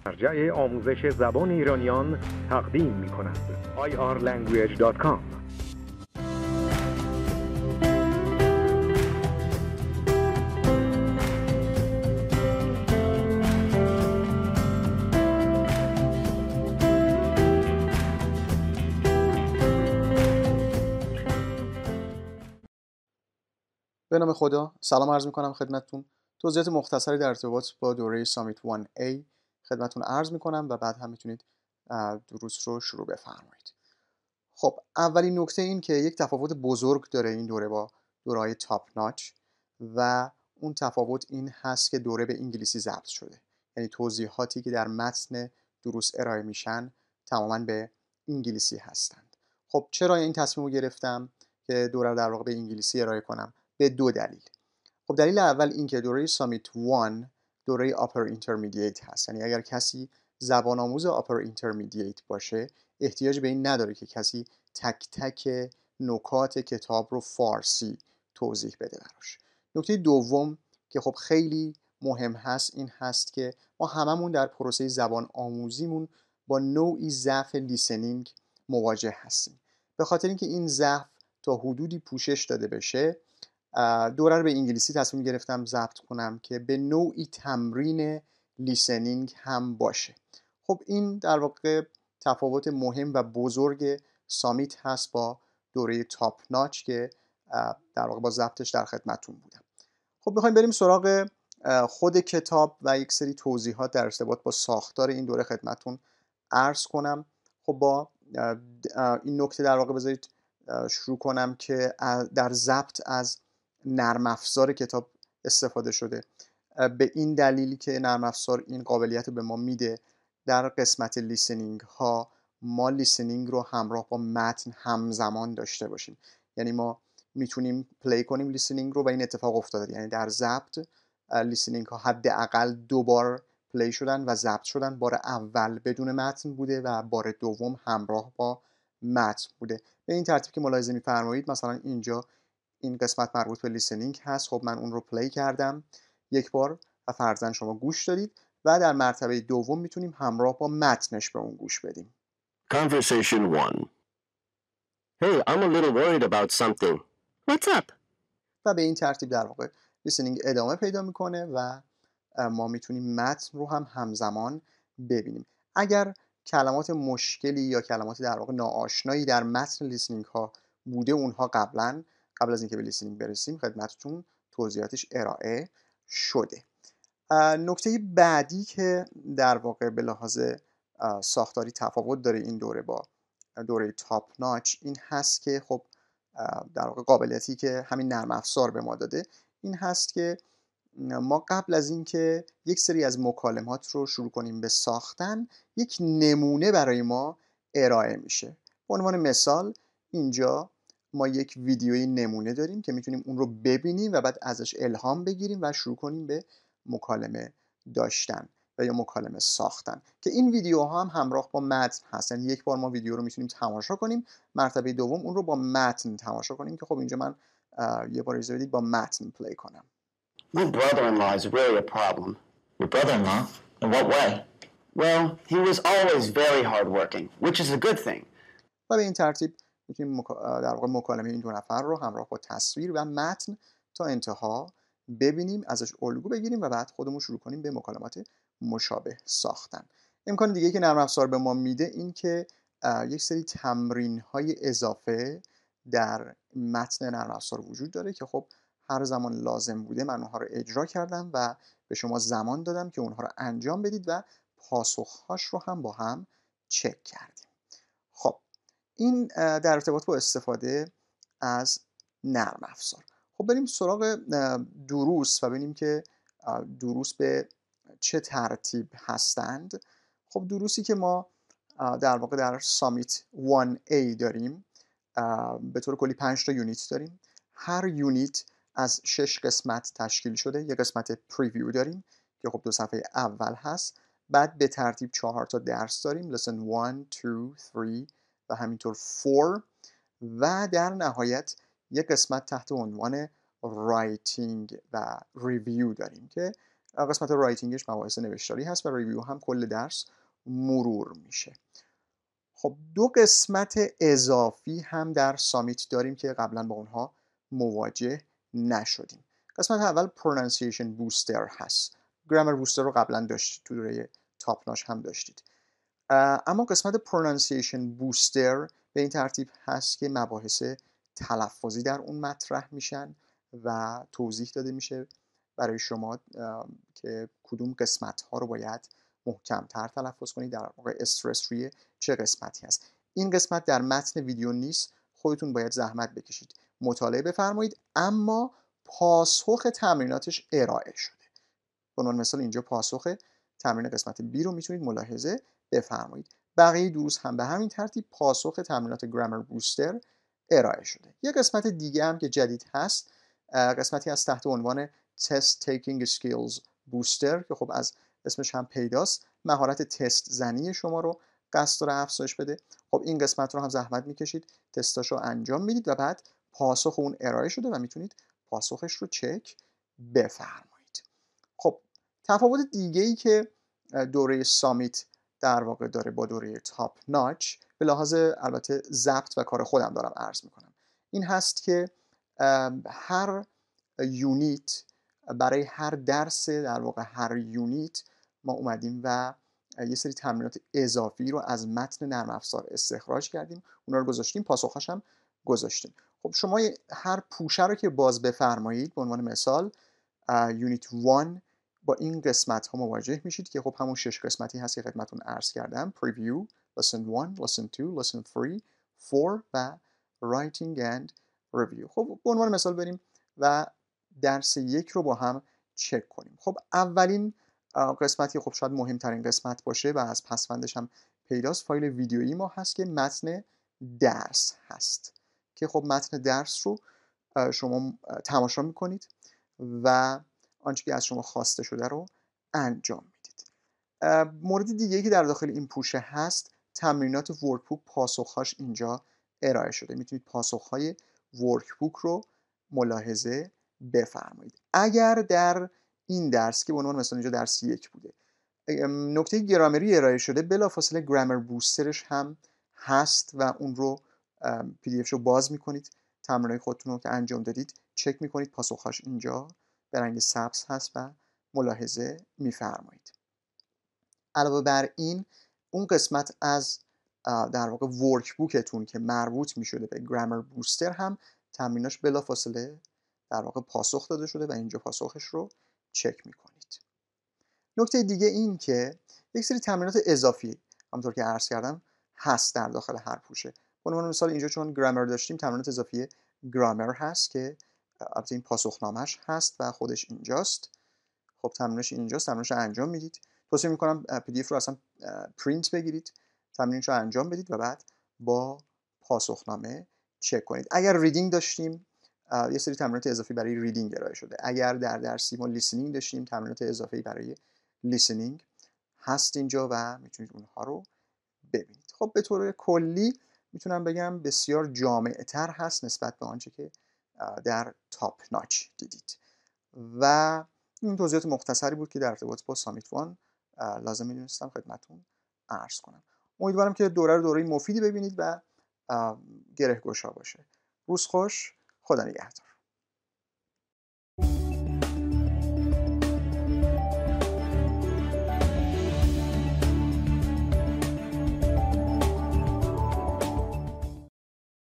مرجع آموزش زبان ایرانیان تقدیم می‌کند. irlanguage.com. به نام خدا، سلام عرض می‌کنم خدمتتون. توضیحات مختصری در ارتباط با دوره سامیت 1A خدمتتون عرض می‌کنم و بعد هم میتونید دروس رو شروع بفرمایید. خب اولین نکته این که یک تفاوت بزرگ داره این دوره با دوره‌های تاپ ناچ و اون تفاوت این هست که دوره به انگلیسی ضبط شده. یعنی توضیحاتی که در متن دروس ارائه میشن تماماً به انگلیسی هستند. خب چرا این تصمیم رو گرفتم که دوره رو در واقع به انگلیسی ارائه کنم؟ به دو دلیل. خب دلیل اول این که دوره سامیت 1 دوره آپر اینترمدییت هست. یعنی اگر کسی زبان آموز آپر اینترمدییت باشه احتیاج به این نداره که کسی تک تک نکات کتاب رو فارسی توضیح بده براش. نکته دوم که خب خیلی مهم هست این هست که ما هممون در پروسه زبان آموزیمون با نوعی ضعف لیسنینگ مواجه هستیم. به خاطر اینکه این ضعف تا حدودی پوشش داده بشه دوره رو به انگلیسی تصمیم گرفتم ضبط کنم که به نوعی تمرین لیسنینگ هم باشه. خب این در واقع تفاوت مهم و بزرگ سامیت هست با دوره تاپ ناچ که در واقع با ضبطش در خدمتتون بودم. خب بخوایم بریم سراغ خود کتاب و یک سری توضیحات در ارتباط با ساختار این دوره خدمتتون عرض کنم. خب با این نکته در واقع بذارید شروع کنم که در ضبط از نرم افزار کتاب استفاده شده. به این دلیلی که نرم افزار این قابلیت رو به ما میده در قسمت لیسنینگ ها ما لیسنینگ رو همراه با متن همزمان داشته باشیم. یعنی ما میتونیم پلی کنیم لیسنینگ رو و این اتفاق افتاده. یعنی در ضبط لیسنینگ ها حداقل 2 بار پلی شدن و ضبط شدن. بار اول بدون متن بوده و بار دوم همراه با متن بوده. به این ترتیب که ملاحظه می‌فرمایید مثلا اینجا این قسمت مربوط به لیسنینگ هست. خب من اون رو پلی کردم یک بار و فرضاً شما گوش دادید و در مرتبه دوم میتونیم همراه با متنش به اون گوش بدیم. Conversation 1. Hey, I'm a little worried about something. What's up? و به این ترتیب در واقع لیسنینگ ادامه پیدا میکنه و ما میتونیم متن رو هم همزمان ببینیم. اگر کلمات مشکلی یا کلمات در واقع ناآشنایی در متن لیسنینگ ها بوده اونها قبل از اینکه به لیسنینگ برسیم خدمتتون توضیحاتش ارائه شده. نکته بعدی که در واقع به لحاظ ساختاری تفاوت داره این دوره با دوره تاپ ناچ این هست که خب در واقع قابلیتی که همین نرم افزار به ما داده این هست که ما قبل از اینکه یک سری از مکالمات رو شروع کنیم به ساختن یک نمونه برای ما ارائه میشه. به عنوان مثال اینجا ما یک ویدیوی نمونه داریم که میتونیم اون رو ببینیم و بعد ازش الهام بگیریم و شروع کنیم به مکالمه داشتن و یا مکالمه ساختن که این ویدیوها هم همراه با متن هست. یعنی یک بار ما ویدیو رو میتونیم تماشا کنیم، مرتبه دوم اون رو با متن تماشا کنیم که خب اینجا من یه بار اجازه بدید با متن پلی کنم. My brother-in-law is really a problem. Your brother-in-law? In what way? Well, he was always very hardworking, which is a good thing. و به این ترتیب میتونیم در واقع مکالمه این دو نفر رو همراه با تصویر و متن تا انتها ببینیم، ازش الگو بگیریم و بعد خودمون شروع کنیم به مکالمات مشابه ساختن. امکان دیگه که نرم افزار به ما میده این که یک سری تمرین‌های اضافه در متن نرم افزار وجود داره که خب هر زمان لازم بوده من اونها رو اجرا کردم و به شما زمان دادم که اونها رو انجام بدید و پاسخهاش رو هم با هم چک کردیم. خب این در ارتباط با استفاده از نرم افزار. خب بریم سراغ دروس و ببینیم که دروس به چه ترتیب هستند. خب دروسی که ما در واقع در سامیت 1A داریم به طور کلی 5 تا یونیت داریم. هر یونیت از 6 قسمت تشکیل شده. یک قسمت پریویو داریم که خب 2 صفحه اول هست. بعد به ترتیب 4 تا درس داریم. lesson 1, 2, 3 و همینطور 4 و در نهایت یک قسمت تحت عنوان رایتینگ و ریویو داریم که قسمت رایتینگش مباحث نوشتاری هست و ریویو هم کل درس مرور میشه. خب 2 قسمت اضافی هم در سامیت داریم که قبلا با اونها مواجه نشدیم. قسمت اول پرونانسیشن بوستر هست. گرامر بوستر رو قبلا داشتید، تو دوره تاپ ناچ هم داشتید. اما قسمت پرونانسیشن بوستر به این ترتیب هست که مباحث تلفظی در اون مطرح میشن و توضیح داده میشه برای شما که کدوم قسمت ها رو باید محکم‌تر تلفظ کنید، در واقع استرس روی چه قسمتی هست. این قسمت در متن ویدیو نیست، خودتون باید زحمت بکشید مطالعه بفرمایید، اما پاسخ تمریناتش ارائه شده. به عنوان مثال اینجا پاسخ تمرین قسمت B رو میتونید ملاحظه بفرمایید. بقیه دروس هم به همین ترتیب پاسخ تمرینات گرامر بوستر ارائه شده. یه قسمت دیگه هم که جدید هست، قسمتی از تحت عنوان Test Taking Skills Booster که خب از اسمش هم پیداست مهارت تست زنی شما رو قصد داره افزایش بده. خب این قسمت رو هم زحمت میکشید، تستاشو انجام میدید و بعد پاسخ اون ارائه شده و میتونید پاسخش رو چک بفرمایید. خب تفاوت دیگه ای که دوره سامیت در واقع داره با دوره تاپ ناچ، به لحاظ البته ضبط و کار خودم دارم عرض میکنم، این هست که هر یونیت برای هر درس در واقع هر یونیت ما اومدیم و یه سری تمرینات اضافی رو از متن نرم افزار استخراج کردیم، اونا رو گذاشتیم، پاسخش هم گذاشتیم. خب شما هر پوشه رو که باز بفرمایید، به عنوان مثال یونیت 1 با این قسمت ها مواجه میشید که خب همون 6 قسمتی هست که خدمتتون عرض کردم: Preview, Lesson 1, Lesson 2, Lesson 3, 4 و Writing and Review. خب به عنوان مثال بریم و درس 1 رو با هم چک کنیم. خب اولین قسمتی خب شاید مهمترین قسمت باشه و از پسوندش هم پیداست، فایل ویدیویی ما هست که متن درس هست که خب متن درس رو شما تماشا میکنید و آنچه که از شما خواسته شده رو انجام میدید. مورد دیگه که در داخل این پوشه هست، تمرینات ورکبوک پاسخهاش اینجا ارائه شده. میتونید پاسخهای ورکبوک رو ملاحظه بفرمایید. اگر در این درس که به عنوان مثلا اینجا درس 1 بوده نکته گرامری ارائه شده، بلافاصله گرامر بوسترش هم هست و اون رو PDF رو باز میکنید، تمرینات خودتون رو که انجام دادید چک میکنید، پاسخهاش اینجا به رنگ سبز هست و ملاحظه میفرمایید. علاوه بر این اون قسمت از در واقع ورک بوکتون که مربوط میشده به گرامر بوستر هم تمریناش بلافاصله در واقع پاسخ داده شده و اینجا پاسخش رو چک میکنید. نکته دیگه این که یک سری تمرینات اضافی همونطور که عرض کردم هست در داخل هر پوشه. به عنوان مثال اینجا چون گرامر داشتیم تمرینات اضافی گرامر هست که البته این پاسخنامه‌اش هست و خودش اینجاست. خب تمرینش اینجاست، تمرینش رو انجام میدید. توصیه میکنم PDF رو اصلا پرینت بگیرید، تمرینش رو انجام بدید و بعد با پاسخنامه چک کنید. اگر ریدینگ داشتیم یه سری تمرینات اضافی برای ریدینگ ارائه شده. اگر در درسی ما لیسنینگ داشتیم تمرینات اضافی برای لیسنینگ هست اینجا و میتونید اونها رو ببینید. خب به طور کلی میتونم بگم بسیار جامع‌تر هست نسبت به آنچه که در تاپ ناچ دیدید و این توضیحات مختصری بود که در ارتباط با سامیت 1 لازم می‌دونستم خدمتتون عرض کنم. امیدوارم که دوره مفیدی ببینید و گره‌گشا باشه. روز خوش، خدا نگهدار.